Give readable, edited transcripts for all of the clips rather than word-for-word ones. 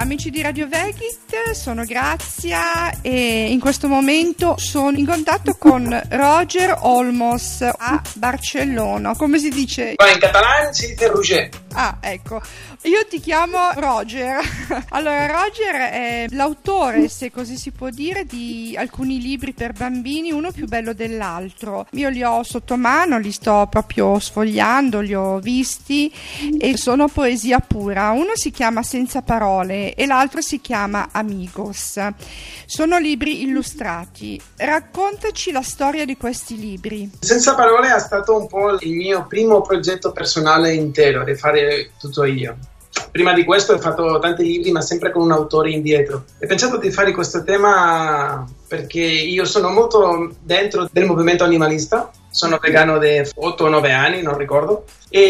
amici di Radio Vegit, sono Grazia e in questo momento sono in contatto con Roger Olmos a Barcellona. Come si dice? In catalano si dice Roger. Ah, ecco. Io ti chiamo Roger. Allora, Roger è l'autore, se così si può dire, di alcuni libri per bambini, uno più bello dell'altro. Io li ho sotto mano, li sto proprio sfogliando, li ho visti e sono poesia pura. Uno si chiama Senza parole e l'altro si chiama Amigos. Sono libri illustrati. Raccontaci la storia di questi libri. Senza parole è stato un po' il mio primo progetto personale intero, di fare tutto io. Prima di questo ho fatto tanti libri, ma sempre con un autore indietro. Ho pensato di fare questo tema perché io sono molto dentro del movimento animalista. Sono vegano da 8 o 9 anni, non ricordo,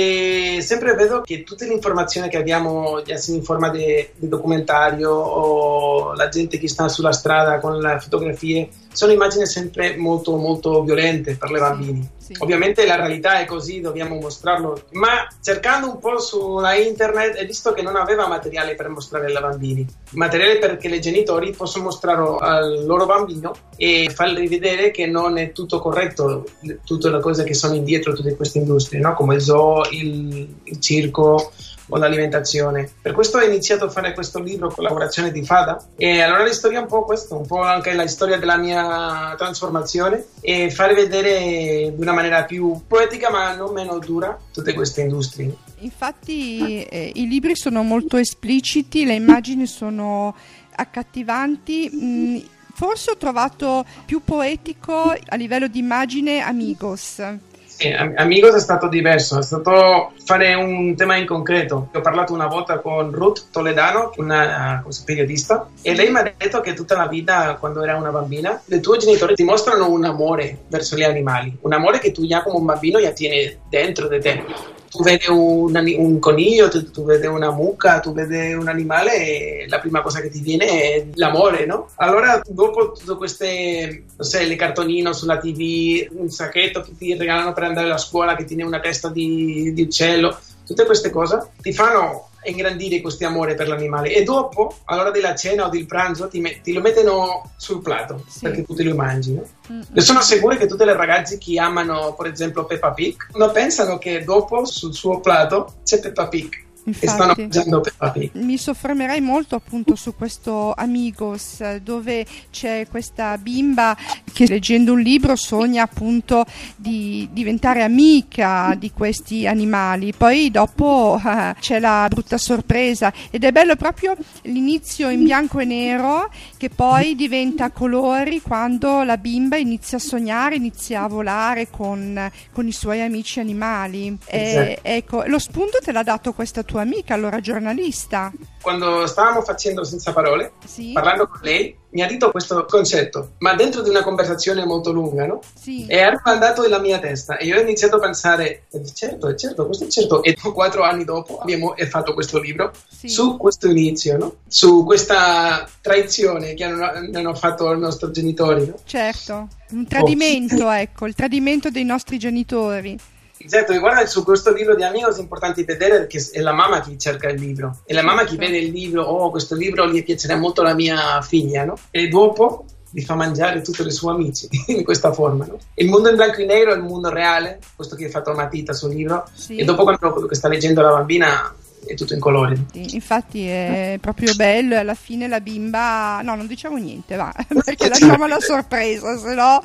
e sempre vedo che tutte le informazioni che abbiamo, già sia in forma di documentario o la gente che sta sulla strada con le fotografie, sono immagini sempre molto molto violente per le bambini. Sì. Ovviamente la realtà è così, dobbiamo mostrarlo, ma cercando un po' sulla internet ho visto che non aveva materiale per mostrare ai bambini, materiale perché i genitori possono mostrarlo al loro bambino e fargli vedere che non è tutto corretto, tutte le cose che sono indietro tutte queste industrie, no? Come il zoo, il circo o l'alimentazione. Per questo ho iniziato a fare questo libro, collaborazione di Fada, e allora la storia è un po' questo, un po' anche la storia della mia trasformazione e fare vedere di una maniera più poetica ma non meno dura tutte queste industrie. Infatti i libri sono molto espliciti, le immagini sono accattivanti. Forse ho trovato più poetico a livello di immagine Amigos. Sì, Amigos è stato diverso, è stato fare un tema in concreto. Ho parlato una volta con Ruth Toledano, una periodista, e lei mi ha detto che tutta la vita, quando era una bambina, i tuoi genitori ti mostrano un amore verso gli animali, un amore che tu già come un bambino già tieni dentro di te. Tu vedi un coniglio, tu vedi una mucca, tu vedi un animale e la prima cosa che ti viene è l'amore, no? Allora dopo tutte queste, non so, le cartonine sulla TV, un sacchetto che ti regalano per andare a scuola che tiene una testa di uccello, tutte queste cose ti fanno ingrandire questo amore per l'animale e dopo, all'ora della cena o del pranzo, ti lo mettono sul piatto, sì, perché tu te lo mangi, no? Io sono sicuro che tutte le ragazze che amano, per esempio, Peppa Pig, non pensano che dopo sul suo piatto c'è Peppa Pig. Infatti, e stanno mangiando Peppa Pig. Mi soffermerei molto appunto su questo Amigos, dove c'è questa bimba che leggendo un libro sogna appunto di diventare amica di questi animali, poi dopo c'è la brutta sorpresa ed è bello proprio l'inizio in bianco e nero che poi diventa a colori quando la bimba inizia a sognare, inizia a volare con i suoi amici animali. Esatto. Ecco, lo spunto te l'ha dato questa tua amica, allora giornalista. Quando stavamo facendo Senza parole, sì, parlando con lei, mi ha detto questo concetto, ma dentro di una conversazione molto lunga, no? Sì. E ha rimandato nella mia testa e io ho iniziato a pensare, certo, questo è certo. E 4 anni dopo abbiamo fatto questo libro, sì, su questo inizio, no? Su questa traizione che hanno fatto i nostri genitori, no? Certo, un tradimento, ecco, il tradimento dei nostri genitori. Esatto, e guarda, su questo libro di Amigos è importante vedere che è la mamma che cerca il libro, è la mamma che vede il libro, questo libro gli piacerà molto alla mia figlia, no? E dopo gli fa mangiare tutti i suoi amici in questa forma, no? Il mondo in bianco e nero è il mondo reale, questo che ha fatto una matita sul libro, sì, e dopo quando sta leggendo la bambina è tutto in colori. Infatti è proprio bello e alla fine la bimba, no, non diciamo niente, va, perché lasciamo la sorpresa, se no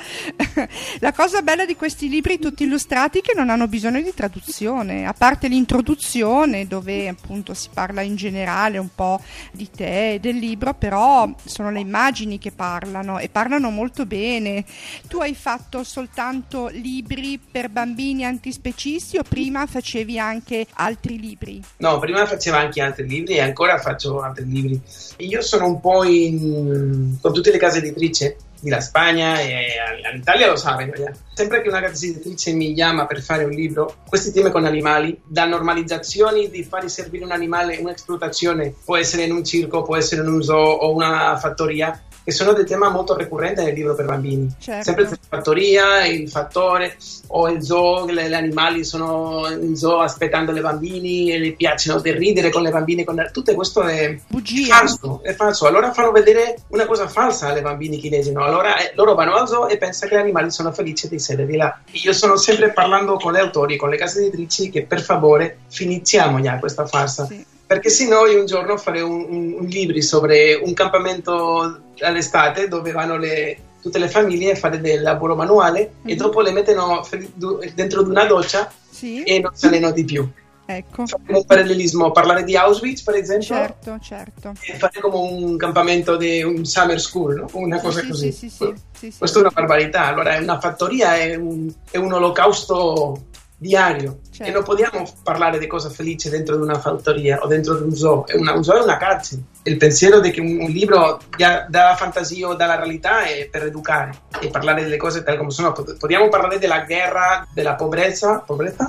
la cosa bella di questi libri tutti illustrati è che non hanno bisogno di traduzione, a parte l'introduzione dove appunto si parla in generale un po' di te e del libro, però sono le immagini che parlano e parlano molto bene. Tu hai fatto soltanto libri per bambini antispecisti o prima facevi anche altri libri? No, prima facevo anche altri libri e ancora faccio altri libri. Io sono un po' con tutte le case editrici la Spagna e all'Italia lo sanno. Sempre che una casa editrice mi chiama per fare un libro, questi temi con animali, da normalizzazioni di fare servire un animale in un'esplotazione, può essere in un circo, può essere in un zoo o una fattoria, che sono dei temi molto ricorrenti nel libro per bambini. Certo. Sempre la fattoria, il fattore o il zoo, gli animali sono in zoo aspettando le bambini e gli piacciono di ridere con le bambine, tutto questo è bugia. È falso. Allora fanno vedere una cosa falsa alle bambini chinesi, no? Allora loro vanno al zoo e pensano che gli animali sono felici di sedere là. Io sono sempre parlando con gli autori, con le case editrici, che per favore finiziamo già questa farsa. Sì. Perché se no io un giorno farei un libro sobre un campamento all'estate dove vanno tutte le famiglie a fare del lavoro manuale e dopo le mettono dentro di una doccia e non si allenano di più. Ecco. Fare un parallelismo, parlare di Auschwitz per esempio, certo. e fare come un campamento di un summer school, no? Una cosa così. Sì. Questa è una barbarità. Allora una fattoria è un olocausto diario, e non possiamo parlare di cose felici dentro di una fattoria o dentro di un zoo. Un zoo è una carcere. Il pensiero di che un libro dalla fantasia o dalla realtà è per educare e parlare delle cose tal come sono. Possiamo parlare della guerra, della povertà,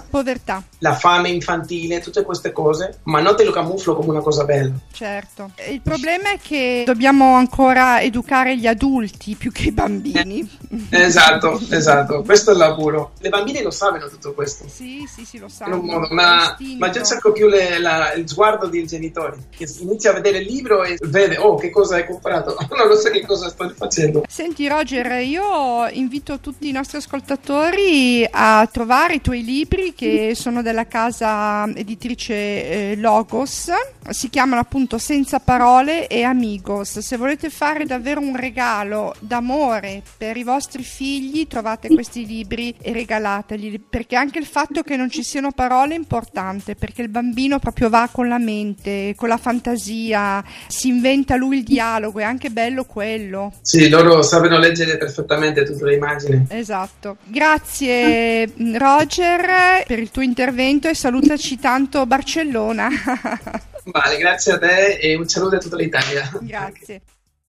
la fame infantile, tutte queste cose, ma non te lo camuflo come una cosa bella. Certo. Il problema è che dobbiamo ancora educare gli adulti più che i bambini. Esatto. Questo è il lavoro. Le bambine lo sanno tutto questo. Sì, lo sanno. In un modo, ma già cerco più il sguardo del genitore che inizia a vedere il libro e vede, che cosa hai comprato? Non lo so che cosa sto facendo. Senti Roger, io invito tutti i nostri ascoltatori a trovare i tuoi libri che sono della casa editrice Logos. Si chiamano appunto Senza parole e Amigos. Se volete fare davvero un regalo d'amore per i vostri figli, trovate questi libri e regalateli, perché anche il fatto che non ci siano parole è importante, perché il bambino proprio va con la mente, con la fantasia, si inventa lui il dialogo, è anche bello quello. Sì, loro sanno leggere perfettamente tutte le immagini. Esatto. Grazie Roger per il tuo intervento e salutaci tanto Barcellona. Vale, grazie a te e un saluto a tutta l'Italia. Grazie.